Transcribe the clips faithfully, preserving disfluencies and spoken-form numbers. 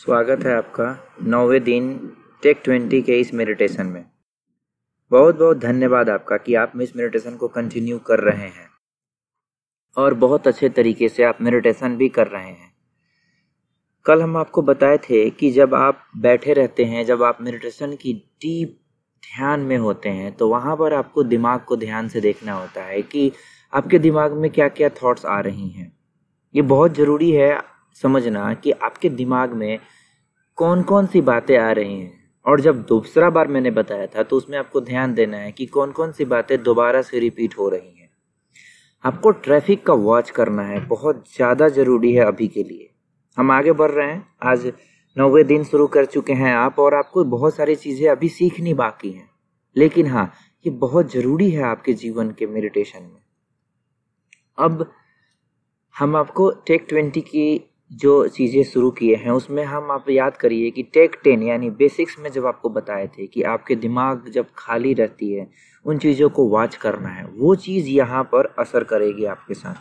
स्वागत है आपका नौवें दिन टेक ट्वेंटी के इस मेडिटेशन में। बहुत बहुत धन्यवाद आपका कि आप इस मेडिटेशन को कंटिन्यू कर रहे हैं और बहुत अच्छे तरीके से आप मेडिटेशन भी कर रहे हैं। कल हम आपको बताए थे कि जब आप बैठे रहते हैं, जब आप मेडिटेशन की डीप ध्यान में होते हैं, तो वहाँ पर आपको दिमाग को ध्यान से देखना होता है कि आपके दिमाग में क्या क्या थॉट्स आ रही हैं। ये बहुत ज़रूरी है समझना कि आपके दिमाग में कौन कौन सी बातें आ रही हैं। और जब दूसरा बार मैंने बताया था तो उसमें आपको ध्यान देना है कि कौन कौन सी बातें दोबारा से रिपीट हो रही हैं। आपको ट्रैफिक का वॉच करना है, बहुत ज़्यादा ज़रूरी है अभी के लिए। हम आगे बढ़ रहे हैं, आज नौवें दिन शुरू कर चुके हैं आप, और आपको बहुत सारी चीज़ें अभी सीखनी बाकी हैं, लेकिन हाँ, ये बहुत ज़रूरी है आपके जीवन के मेडिटेशन में। अब हम आपको टेक ट्वेंटी की जो चीज़ें शुरू किए हैं उसमें हम आप याद करिए कि टेक टेन यानी बेसिक्स में जब आपको बताए थे कि आपके दिमाग जब खाली रहती है उन चीज़ों को वॉच करना है, वो चीज़ यहाँ पर असर करेगी आपके साथ।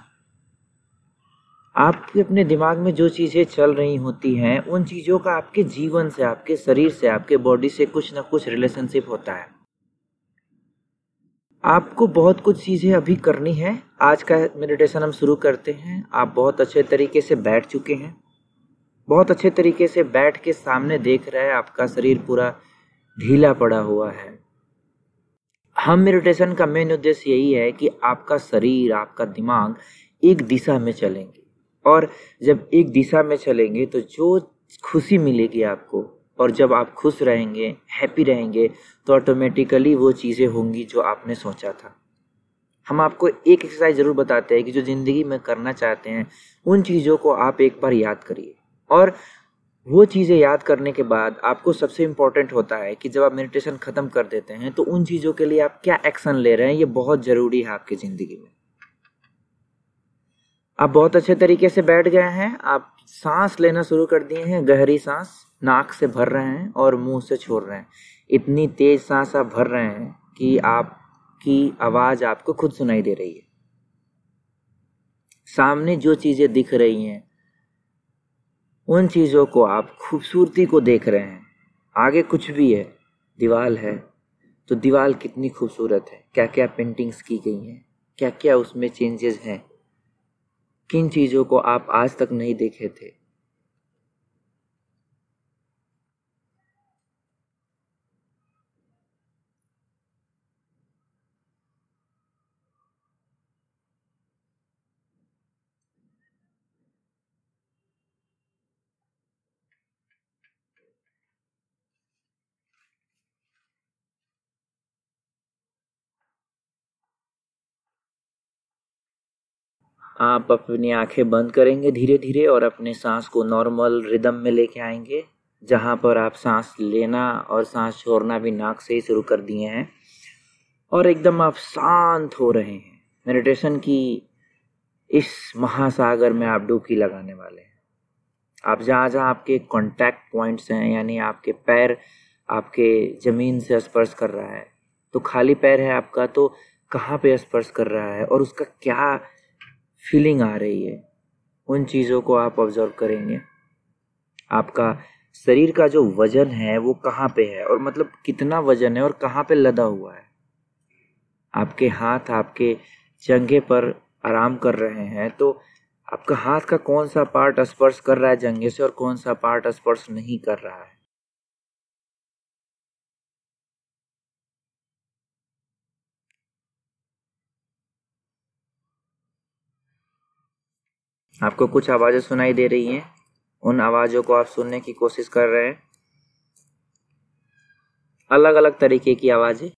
आपके अपने दिमाग में जो चीज़ें चल रही होती हैं उन चीज़ों का आपके जीवन से, आपके शरीर से, आपके बॉडी से कुछ ना कुछ रिलेशनशिप होता है। आपको बहुत कुछ चीज़ें अभी करनी है। आज का मेडिटेशन हम शुरू करते हैं। आप बहुत अच्छे तरीके से बैठ चुके हैं, बहुत अच्छे तरीके से बैठ के सामने देख रहे हैं, आपका शरीर पूरा ढीला पड़ा हुआ है। हम मेडिटेशन का मेन उद्देश्य यही है कि आपका शरीर, आपका दिमाग एक दिशा में चलेंगे, और जब एक दिशा में चलेंगे तो जो खुशी मिलेगी आपको, और जब आप खुश रहेंगे, हैप्पी रहेंगे, तो ऑटोमेटिकली वो चीज़ें होंगी जो आपने सोचा था। हम आपको एक एक्सरसाइज ज़रूर बताते हैं कि जो ज़िंदगी में करना चाहते हैं उन चीज़ों को आप एक बार याद करिए, और वो चीज़ें याद करने के बाद आपको सबसे इम्पोर्टेंट होता है कि जब आप मेडिटेशन ख़त्म कर देते हैं तो उन चीज़ों के लिए आप क्या एक्शन ले रहे हैं, ये बहुत ज़रूरी है आपकी ज़िंदगी में। आप बहुत अच्छे तरीके से बैठ गए हैं, आप सांस लेना शुरू कर दिए हैं, गहरी सांस नाक से भर रहे हैं और मुंह से छोड़ रहे हैं। इतनी तेज सांस आप भर रहे हैं कि आपकी आवाज़ आपको खुद सुनाई दे रही है। सामने जो चीज़ें दिख रही हैं उन चीज़ों को आप खूबसूरती को देख रहे हैं। आगे कुछ भी है, दीवार है तो दीवार कितनी खूबसूरत है, क्या क्या पेंटिंग्स की गई हैं, क्या क्या उसमें चेंजेस हैं, किन चीज़ों को आप आज तक नहीं देखे थे। आप अपनी आंखें बंद करेंगे धीरे धीरे और अपने सांस को नॉर्मल रिदम में लेके आएंगे, जहाँ पर आप सांस लेना और सांस छोड़ना भी नाक से ही शुरू कर दिए हैं, और एकदम आप शांत हो रहे हैं। मेडिटेशन की इस महासागर में आप डुबकी लगाने वाले हैं। आप जहाँ जहाँ आपके कांटेक्ट पॉइंट्स हैं, यानी आपके पैर आपके ज़मीन से स्पर्श कर रहा है, तो खाली पैर है आपका, तो कहाँ पे स्पर्श कर रहा है और उसका क्या फीलिंग आ रही है, उन चीज़ों को आप ऑब्जर्व करेंगे। आपका शरीर का जो वजन है वो कहाँ पे है, और मतलब कितना वजन है और कहाँ पे लदा हुआ है। आपके हाथ आपके जंघे पर आराम कर रहे हैं, तो आपका हाथ का कौन सा पार्ट स्पर्श कर रहा है जंघे से और कौन सा पार्ट स्पर्श नहीं कर रहा है। आपको कुछ आवाज़ें सुनाई दे रही हैं, उन आवाज़ों को आप सुनने की कोशिश कर रहे हैं, अलग अलग तरीके की आवाज़ें।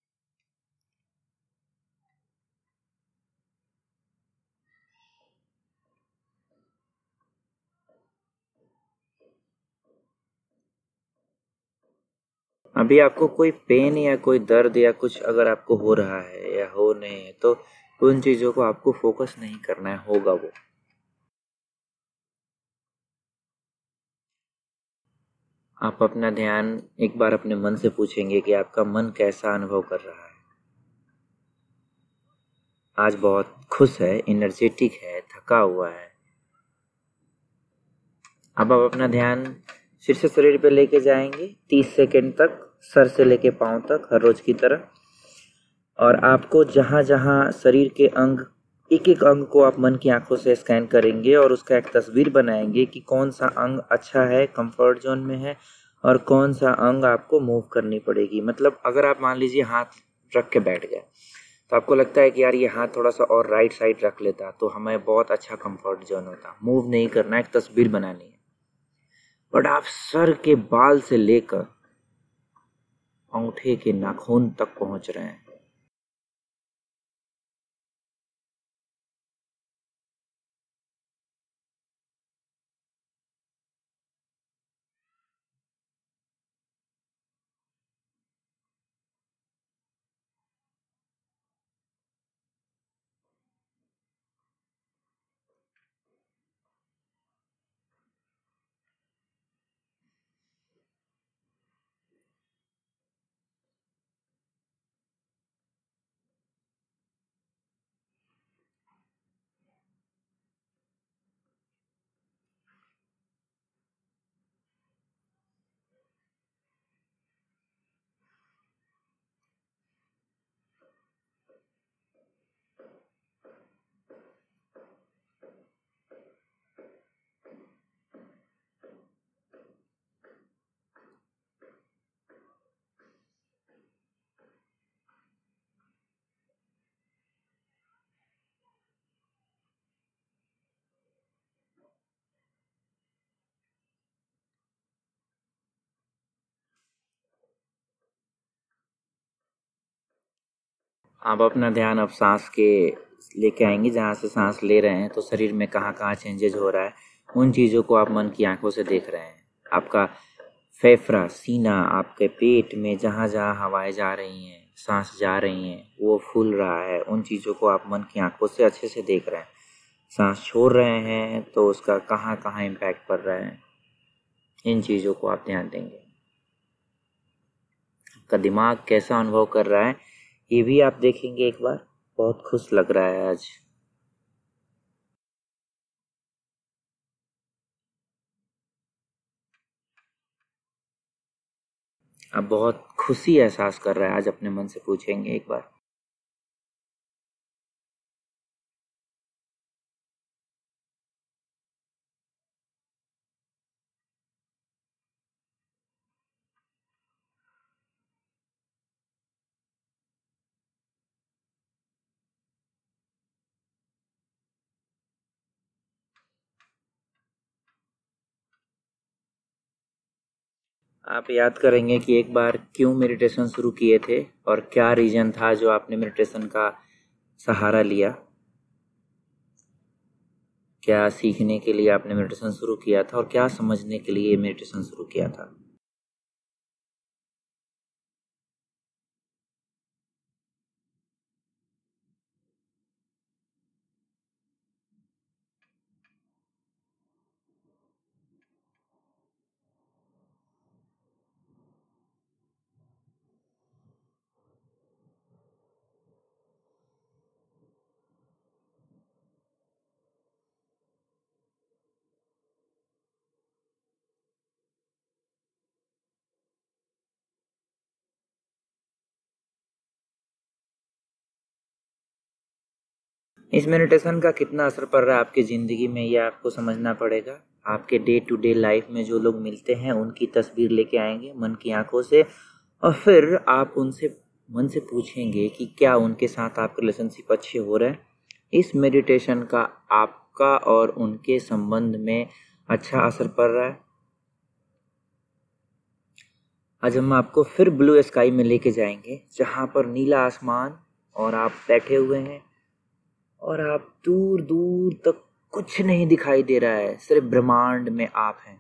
अभी आपको कोई पेन या कोई दर्द या कुछ अगर आपको हो रहा है या हो नहीं है, तो उन चीज़ों को आपको फोकस नहीं करना है, होगा वो। आप अपना ध्यान एक बार अपने मन से पूछेंगे कि आपका मन कैसा अनुभव कर रहा है। आज बहुत खुश है, एनर्जेटिक है, थका हुआ है। अब आप अपना ध्यान फिर से शरीर पे लेके जाएंगे तीस सेकंड तक, सर से लेके पाँव तक, हर रोज की तरह। और आपको जहाँ जहाँ शरीर के अंग, एक एक अंग को आप मन की आंखों से स्कैन करेंगे और उसका एक तस्वीर बनाएंगे कि कौन सा अंग अच्छा है, कंफर्ट जोन में है, और कौन सा अंग आपको मूव करनी पड़ेगी। मतलब अगर आप मान लीजिए हाथ रख के बैठ गए तो आपको लगता है कि यार ये हाथ थोड़ा सा और राइट साइड रख लेता तो हमें बहुत अच्छा कंफर्ट जोन होता। मूव नहीं करना, एक तस्वीर बनानी है। बट आप सर के बाल से लेकर अंगूठे के नाखून तक पहुंच रहे हैं। आप अपना ध्यान अब सांस के लेके आएंगे, जहाँ से सांस ले रहे हैं तो शरीर में कहाँ कहाँ चेंजेस हो रहा है, उन चीज़ों को आप मन की आंखों से देख रहे हैं। आपका फेफड़ा, सीना, आपके पेट में जहाँ जहाँ हवाएं जा रही हैं, सांस जा रही हैं, वो फूल रहा है, उन चीज़ों को आप मन की आंखों से अच्छे से देख रहे हैं। सांस छोड़ रहे हैं तो उसका कहाँ कहाँ इम्पैक्ट पड़ रहा है, इन चीज़ों को आप ध्यान देंगे। आपका दिमाग कैसा अनुभव कर रहा है ये भी आप देखेंगे एक बार। बहुत खुश लग रहा है आज। आप बहुत खुशी एहसास कर रहा है आज, अपने मन से पूछेंगे एक बार। आप याद करेंगे कि एक बार क्यों मेडिटेशन शुरू किए थे और क्या रीजन था जो आपने मेडिटेशन का सहारा लिया। क्या सीखने के लिए आपने मेडिटेशन शुरू किया था और क्या समझने के लिए मेडिटेशन शुरू किया था। इस मेडिटेशन का कितना असर पड़ रहा है आपकी ज़िंदगी में, ये आपको समझना पड़ेगा। आपके डे टू डे लाइफ में जो लोग मिलते हैं उनकी तस्वीर लेके आएंगे मन की आंखों से, और फिर आप उनसे मन से पूछेंगे कि क्या उनके साथ आपके रिलेशनशिप अच्छे हो रहे हैं। इस मेडिटेशन का आपका और उनके संबंध में अच्छा असर पड़ रहा है। आज हम आपको फिर ब्लू स्काई में लेके जाएंगे, जहाँ पर नीला आसमान और आप बैठे हुए हैं और आप दूर दूर तक कुछ नहीं दिखाई दे रहा है, सिर्फ ब्रह्मांड में आप हैं।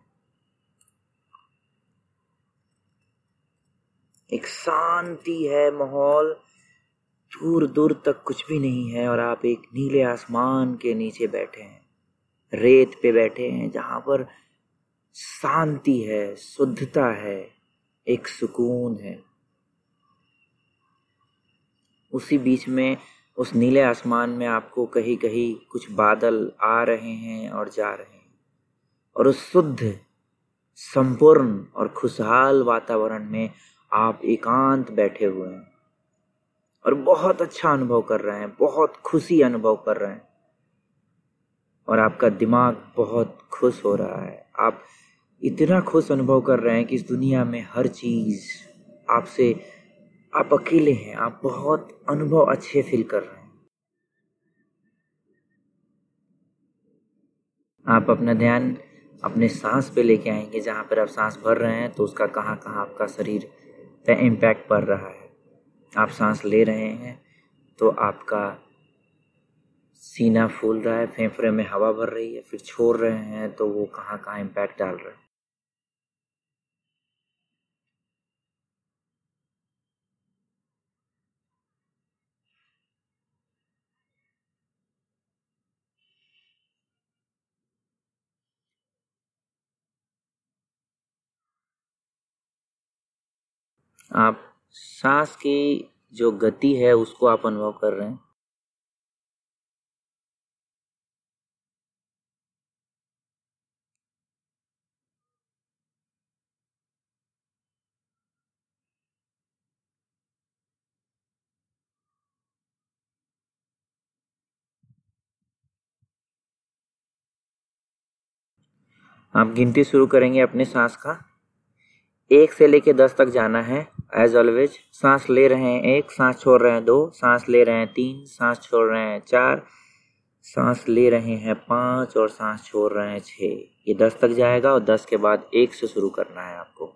एक शांति है माहौल, दूर दूर तक कुछ भी नहीं है और आप एक नीले आसमान के नीचे बैठे हैं, रेत पे बैठे हैं, जहां पर शांति है, शुद्धता है, एक सुकून है। उसी बीच में उस नीले आसमान में आपको कहीं कहीं कुछ बादल आ रहे हैं और जा रहे हैं, और उस शुद्ध संपूर्ण और खुशहाल वातावरण में आप एकांत बैठे हुए हैं और बहुत अच्छा अनुभव कर रहे हैं, बहुत खुशी अनुभव कर रहे हैं और आपका दिमाग बहुत खुश हो रहा है। आप इतना खुश अनुभव कर रहे हैं कि इस दुनिया में हर चीज आपसे, आप अकेले हैं, आप बहुत अनुभव अच्छे फील कर रहे हैं। आप अपना ध्यान अपने सांस पे लेके आएंगे। जहाँ पर आप सांस भर रहे हैं तो उसका कहाँ कहाँ आपका शरीर पे इम्पैक्ट पड़ रहा है। आप सांस ले रहे हैं तो आपका सीना फूल रहा है, फेफड़े में हवा भर रही है, फिर छोड़ रहे हैं तो वो कहाँ कहाँ इम्पैक्ट डाल रहा है। आप सांस की जो गति है उसको आप अनुभव कर रहे हैं। आप गिनती शुरू करेंगे अपने सांस का। एक से लेके दस तक जाना है। एज ऑलवेज सांस ले रहे हैं एक, सांस छोड़ रहे हैं दो, सांस ले रहे हैं तीन, सांस छोड़ रहे हैं चार, सांस ले रहे हैं पाँच और सांस छोड़ रहे हैं छः। ये दस तक जाएगा और दस के बाद एक से शुरू करना है आपको।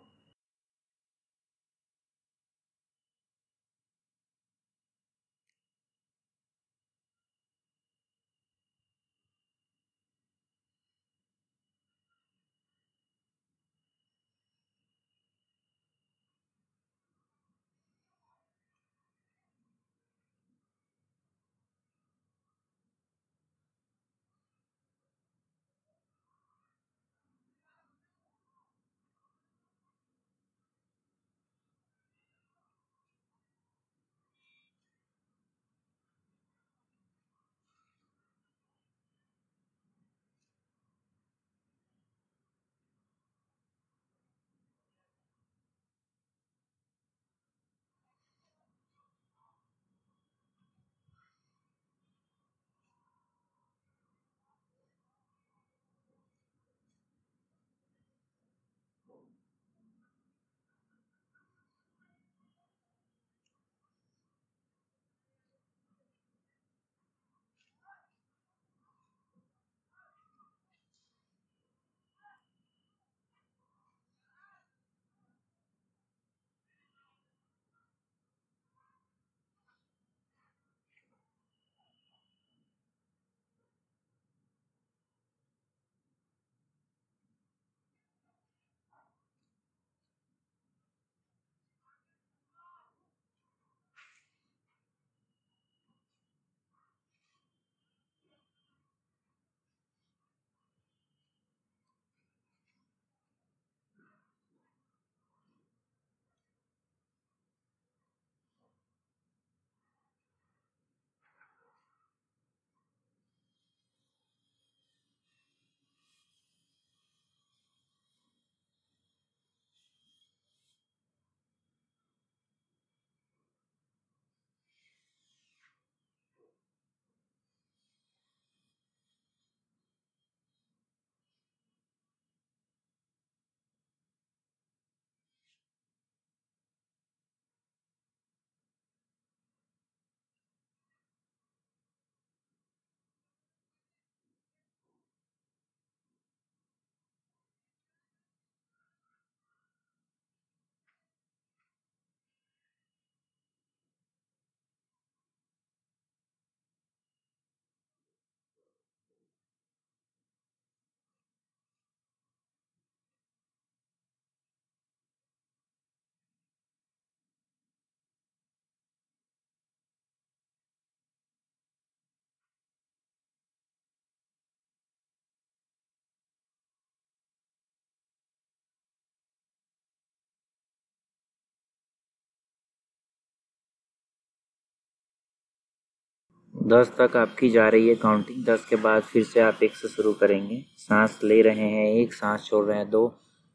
दस तक आपकी जा रही है काउंटिंग। दस के बाद फिर से आप एक से शुरू करेंगे। सांस ले रहे हैं एक, सांस छोड़ रहे हैं दो,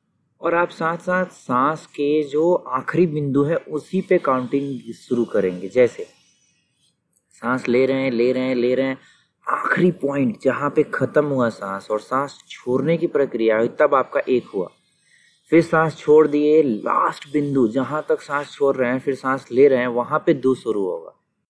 और आप साथ साथ सांस के जो आखिरी बिंदु है उसी पे काउंटिंग शुरू करेंगे। जैसे सांस ले रहे हैं ले रहे हैं ले रहे हैं, आखिरी पॉइंट जहाँ पे खत्म हुआ सांस और सांस छोड़ने की प्रक्रिया हुई तब आपका एक हुआ। फिर सांस छोड़ दिए, लास्ट बिंदु जहाँ तक सांस छोड़ रहे हैं फिर सांस ले रहे हैं वहां पे दो शुरू होगा।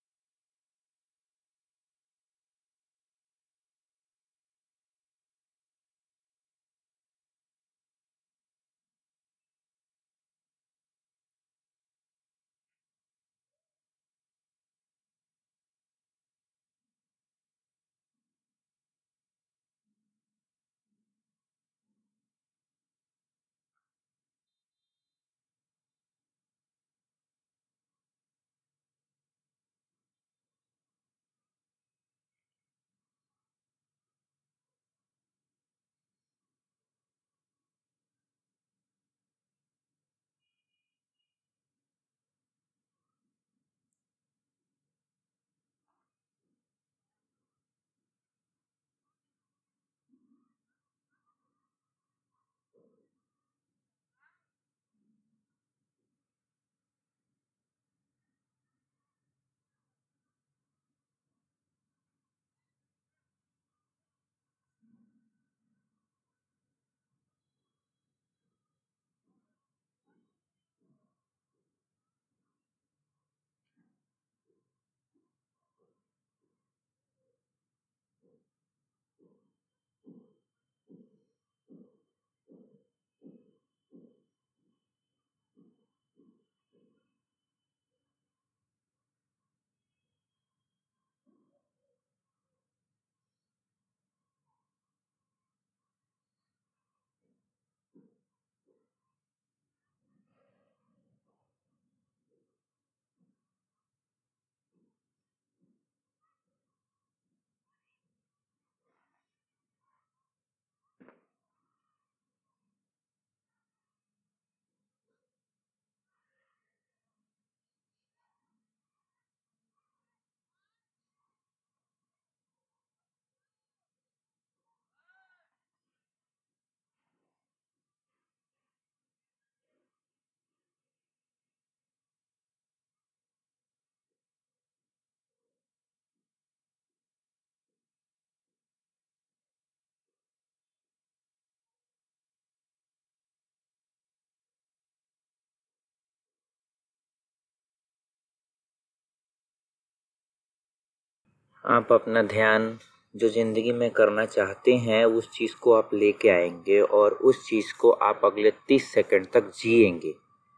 आप अपना ध्यान जो जिंदगी में करना चाहते हैं उस चीज को आप लेके आएंगे और उस चीज को आप अगले तीस सेकंड तक जिएंगे।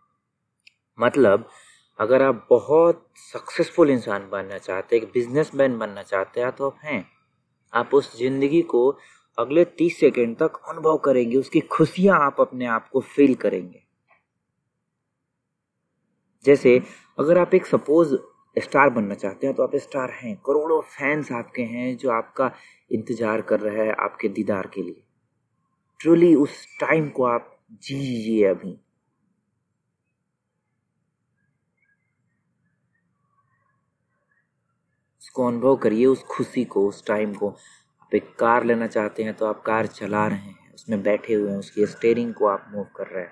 मतलब अगर आप बहुत सक्सेसफुल इंसान बनना चाहते हैं, एक बिजनेसमैन बनना चाहते हैं तो आप हैं। आप उस जिंदगी को अगले तीस सेकंड तक अनुभव करेंगे, उसकी खुशियां आप अपने आप को फील करेंगे। जैसे अगर आप एक सपोज स्टार बनना चाहते हैं तो आप स्टार हैं, करोड़ों फैंस आपके हैं जो आपका इंतजार कर रहे हैं आपके दीदार के लिए। ट्रूली उस टाइम को आप जीजिए अभी। उसको अनुभव करिए, उस खुशी को, उस टाइम को। आप एक कार लेना चाहते हैं तो आप कार चला रहे हैं, उसमें बैठे हुए हैं, उसकी स्टीयरिंग को आप मूव कर रहे हैं।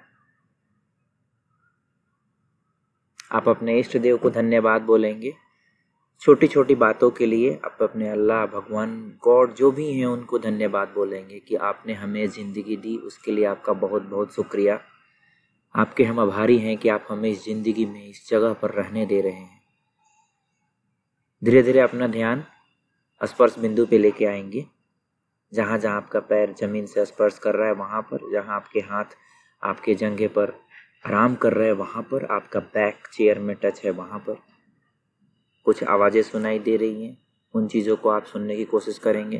आप अपने इष्ट देव को धन्यवाद बोलेंगे छोटी छोटी बातों के लिए। आप अपने अल्लाह, भगवान, गॉड जो भी हैं उनको धन्यवाद बोलेंगे कि आपने हमें ज़िंदगी दी, उसके लिए आपका बहुत बहुत शुक्रिया। आपके हम आभारी हैं कि आप हमें इस ज़िंदगी में इस जगह पर रहने दे रहे हैं। धीरे धीरे अपना ध्यान स्पर्श बिंदु पे लेके आएंगे, जहाँ जहाँ आपका पैर जमीन से स्पर्श कर रहा है वहाँ पर, जहाँ आपके हाथ आपके जंघे पर आराम कर रहे हैं वहाँ पर, आपका बैक चेयर में टच है वहाँ पर। कुछ आवाज़ें सुनाई दे रही हैं, उन चीज़ों को आप सुनने की कोशिश करेंगे।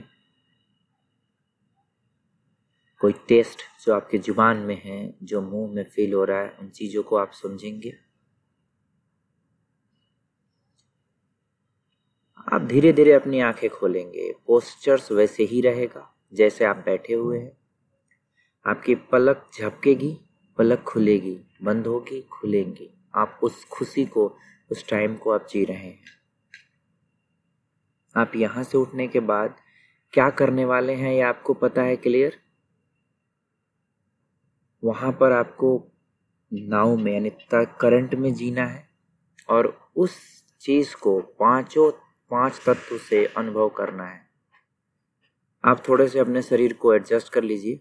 कोई टेस्ट जो आपके जुबान में है, जो मुंह में फील हो रहा है, उन चीज़ों को आप समझेंगे। आप धीरे धीरे अपनी आंखें खोलेंगे। पोस्चर्स वैसे ही रहेगा जैसे आप बैठे हुए हैं। आपकी पलक झपकेगी, पलक खुलेगी, बंद होगी, खुलेंगी। आप उस खुशी को, उस टाइम को आप जी रहे हैं। आप यहाँ से उठने के बाद क्या करने वाले हैं ये आपको पता है क्लियर? वहाँ पर आपको नाव में यानी करंट में जीना है और उस चीज़ को पांचों पांच तत्व से अनुभव करना है। आप थोड़े से अपने शरीर को एडजस्ट कर लीजिए,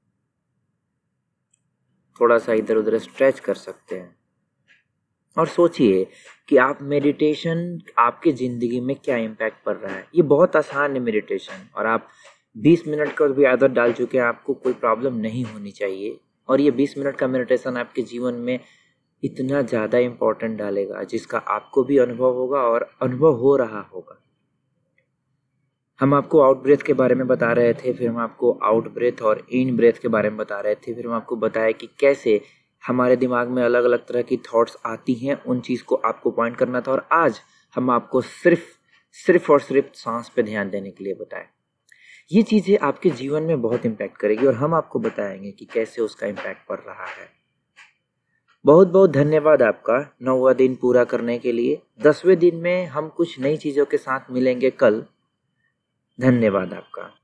थोड़ा सा इधर उधर स्ट्रेच कर सकते हैं और सोचिए कि आप मेडिटेशन आपकी ज़िंदगी में क्या इम्पैक्ट पड़ रहा है। ये बहुत आसान है मेडिटेशन, और आप बीस मिनट का भी आदत डाल चुके हैं, आपको कोई प्रॉब्लम नहीं होनी चाहिए। और ये बीस मिनट का मेडिटेशन आपके जीवन में इतना ज़्यादा इम्पोर्टेंट डालेगा जिसका आपको भी अनुभव होगा और अनुभव हो रहा होगा। हम आपको आउट ब्रेथ के बारे में बता रहे थे, फिर हम आपको आउट ब्रेथ और इन ब्रेथ के बारे में बता रहे थे, फिर हम आपको बताया कि कैसे हमारे दिमाग में अलग अलग तरह की थॉट्स आती हैं, उन चीज़ को आपको पॉइंट करना था। और आज हम आपको सिर्फ सिर्फ और सिर्फ सांस पे ध्यान देने के लिए बताएं। ये चीज़ें आपके जीवन में बहुत इम्पैक्ट करेगी और हम आपको बताएंगे कि कैसे उसका इम्पैक्ट पड़ रहा है। बहुत बहुत धन्यवाद आपका नौवां दिन पूरा करने के लिए। दसवें दिन में हम कुछ नई चीज़ों के साथ मिलेंगे कल। धन्यवाद आपका।